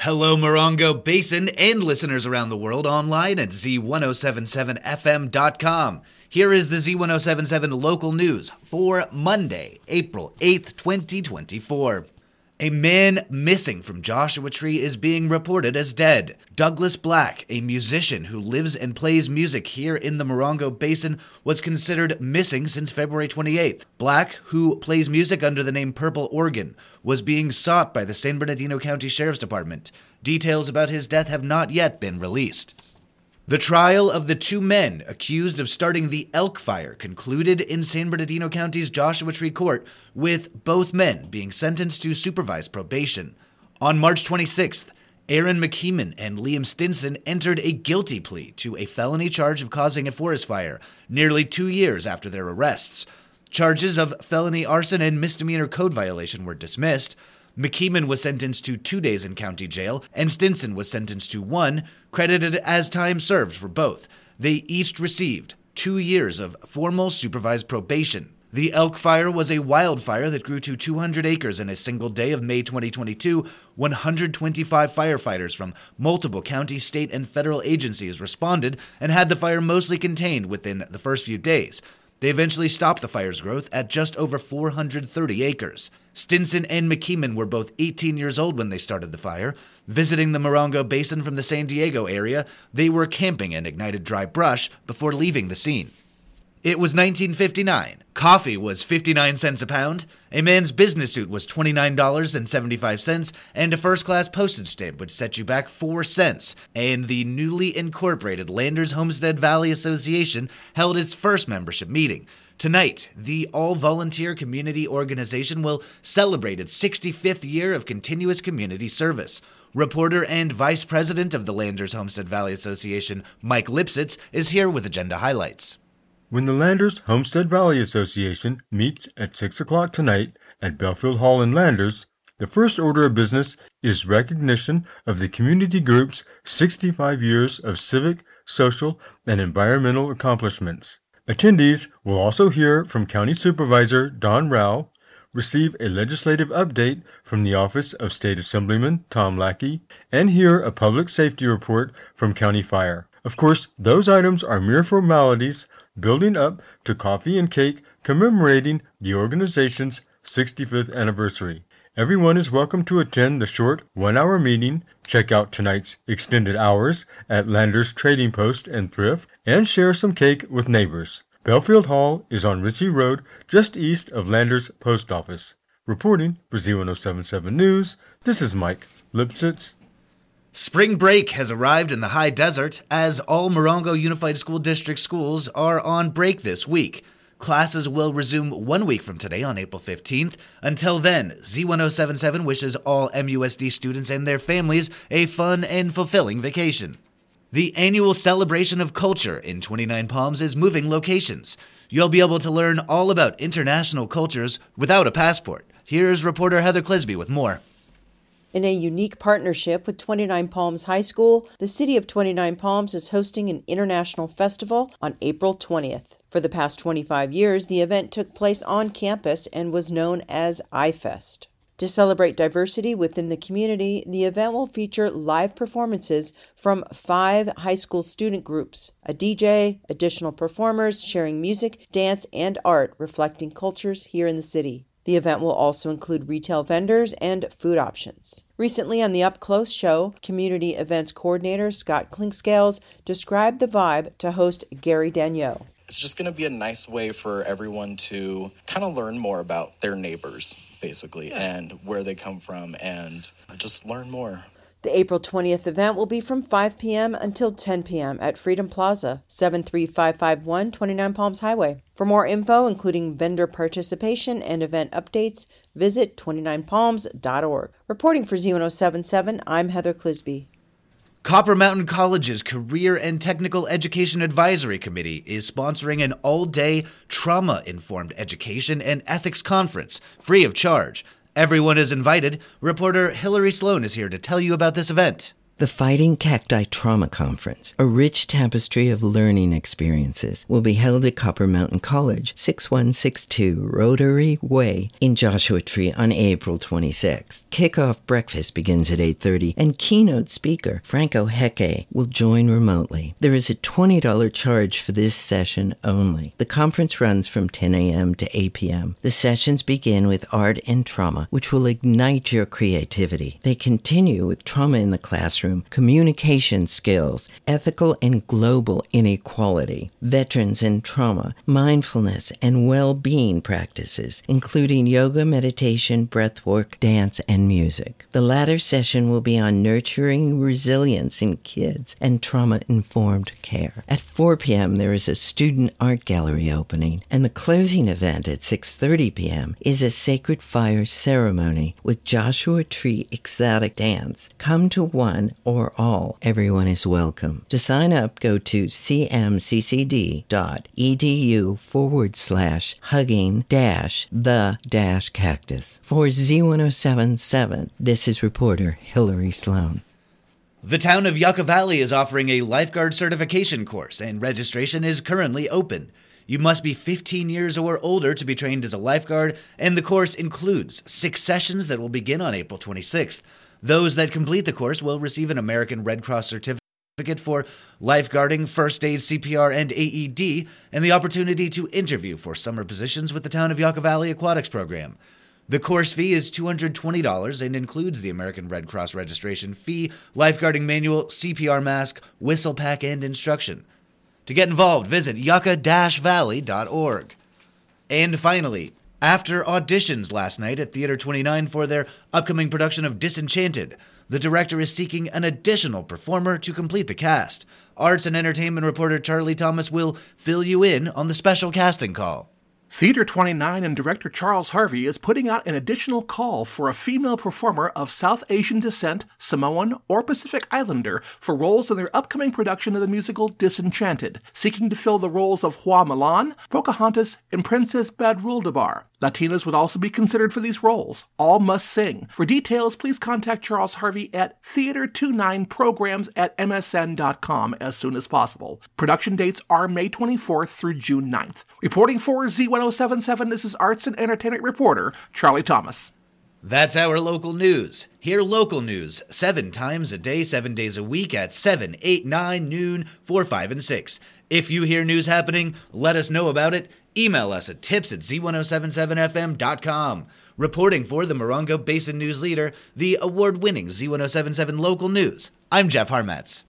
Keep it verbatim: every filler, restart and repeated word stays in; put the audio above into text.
Hello, Morongo Basin and listeners around the world online at Z ten seventy-seven F M dot com. Here is the Z ten seventy-seven local news for Monday, April eighth, twenty twenty-four. A man missing from Joshua Tree is being reported as dead. Douglas Black, a musician who lives and plays music here in the Morongo Basin, was considered missing since February twenty-eighth. Black, who plays music under the name Purple Organ, was being sought by the San Bernardino County Sheriff's Department. Details about his death have not yet been released. The trial of the two men accused of starting the Elk Fire concluded in San Bernardino County's Joshua Tree Court, with both men being sentenced to supervised probation. On March twenty-sixth, Aaron McKeeman and Liam Stinson entered a guilty plea to a felony charge of causing a forest fire, nearly two years after their arrests. Charges of felony arson and misdemeanor code violation were dismissed. McKeeman was sentenced to two days in county jail, and Stinson was sentenced to one, credited as time served for both. They each received two years of formal supervised probation. The Elk Fire was a wildfire that grew to two hundred acres in a single day of May twenty twenty-two. one hundred twenty-five firefighters from multiple county, state, and federal agencies responded and had the fire mostly contained within the first few days. They eventually stopped the fire's growth at just over four hundred thirty acres. Stinson and McKeeman were both eighteen years old when they started the fire. Visiting the Morongo Basin from the San Diego area, they were camping and ignited dry brush before leaving the scene. It was nineteen fifty-nine. Coffee was fifty-nine cents a pound, a man's business suit was twenty-nine dollars and seventy-five cents, and a first-class postage stamp would set you back four cents. And the newly incorporated Landers Homestead Valley Association held its first membership meeting. Tonight, the all-volunteer community organization will celebrate its sixty-fifth year of continuous community service. Reporter and Vice President of the Landers Homestead Valley Association, Mike Lipsitz, is here with agenda highlights. When the Landers Homestead Valley Association meets at six o'clock tonight at Belfield Hall in Landers, the first order of business is recognition of the community group's sixty-five years of civic, social, and environmental accomplishments. Attendees will also hear from County Supervisor Don Rao, receive a legislative update from the Office of State Assemblyman Tom Lackey, and hear a public safety report from County Fire. Of course, those items are mere formalities building up to coffee and cake commemorating the organization's sixty-fifth anniversary. Everyone is welcome to attend the short one-hour meeting, check out tonight's extended hours at Landers Trading Post and Thrift, and share some cake with neighbors. Belfield Hall is on Ritchie Road, just east of Landers Post Office. Reporting for Z ten seventy-seven News, this is Mike Lipsitz. Spring break has arrived in the high desert as all Morongo Unified School District schools are on break this week. Classes will resume one week from today on April fifteenth. Until then, Z ten seventy-seven wishes all M U S D students and their families a fun and fulfilling vacation. The annual Celebration of Culture in twenty-nine Palms is moving locations. You'll be able to learn all about international cultures without a passport. Here's reporter Heather Clisby with more. In a unique partnership with twenty-nine Palms High School, the city of twenty-nine Palms is hosting an international festival on April twentieth. For the past twenty-five years, the event took place on campus and was known as iFest. To celebrate diversity within the community, the event will feature live performances from five high school student groups, a D J, additional performers sharing music, dance, and art reflecting cultures here in the city. The event will also include retail vendors and food options. Recently on the Up Close show, Community Events Coordinator Scott Klinkscales described the vibe to host Gary Dagneau. It's just going to be a nice way for everyone to kind of learn more about their neighbors, basically, yeah. and where they come from, and just learn more. The April twentieth event will be from five p.m. until ten p.m. at Freedom Plaza, seven three five five one twenty-nine Palms Highway. For more info, including vendor participation and event updates, visit twenty-nine palms dot org. Reporting for Z ten seventy-seven, I'm Heather Clisby. Copper Mountain College's Career and Technical Education Advisory Committee is sponsoring an all-day trauma-informed education and ethics conference, free of charge. Everyone is invited. Reporter Hillary Sloan is here to tell you about this event. The The Fighting Cacti Trauma Conference, a rich tapestry of learning experiences, will be held at Copper Mountain College, sixty-one sixty-two Rotary Way in Joshua Tree on April twenty-sixth. Kickoff breakfast begins at eight thirty, and keynote speaker Franco Hecke will join remotely. There is a twenty dollars charge for this session only. The conference runs from ten a.m. to eight p.m. The sessions begin with art and trauma, which will ignite your creativity. They continue with trauma in the classroom, communication skills, ethical and global inequality, veterans and trauma, mindfulness and well-being practices, including yoga, meditation, breathwork, dance, and music. The latter session will be on nurturing resilience in kids and trauma-informed care. At four p.m., there is a student art gallery opening, and the closing event at six thirty p.m. is a Sacred Fire ceremony with Joshua Tree Exotic Dance. Come to one or all. Everyone is welcome. To sign up, go to cmccd.edu forward slash hugging dash the dash cactus. For Z ten seventy-seven, this is reporter Hillary Sloan. The town of Yucca Valley is offering a lifeguard certification course, and registration is currently open. You must be fifteen years or older to be trained as a lifeguard, and the course includes six sessions that will begin on April twenty-sixth. Those that complete the course will receive an American Red Cross certificate for lifeguarding, first aid, C P R, and A E D, and the opportunity to interview for summer positions with the Town of Yucca Valley Aquatics Program. The course fee is two hundred twenty dollars and includes the American Red Cross registration fee, lifeguarding manual, C P R mask, whistle pack, and instruction. To get involved, visit yucca dash valley dot org. And finally, after auditions last night at Theater twenty-nine for their upcoming production of Disenchanted, the director is seeking an additional performer to complete the cast. Arts and entertainment reporter Charlie Thomas will fill you in on the special casting call. Theater twenty-nine and director Charles Harvey is putting out an additional call for a female performer of South Asian descent, Samoan, or Pacific Islander for roles in their upcoming production of the musical Disenchanted, seeking to fill the roles of Hua Malan, Pocahontas, and Princess Badruldabar. Latinas would also be considered for these roles. All must sing. For details, please contact Charles Harvey at theater twenty-nine programs at m s n dot com as soon as possible. Production dates are May twenty-fourth through June ninth. Reporting for Z ten seventy-seven, this is arts and entertainment reporter Charlie Thomas. That's our local news. Hear local news seven times a day, seven days a week at seven, eight, nine, noon, four, five, and six. If you hear news happening, let us know about it. Email us at tips at z ten seventy-seven f m dot com. Reporting for the Morongo Basin News Leader, the award-winning Z ten seventy-seven Local News, I'm Jeff Harmetz.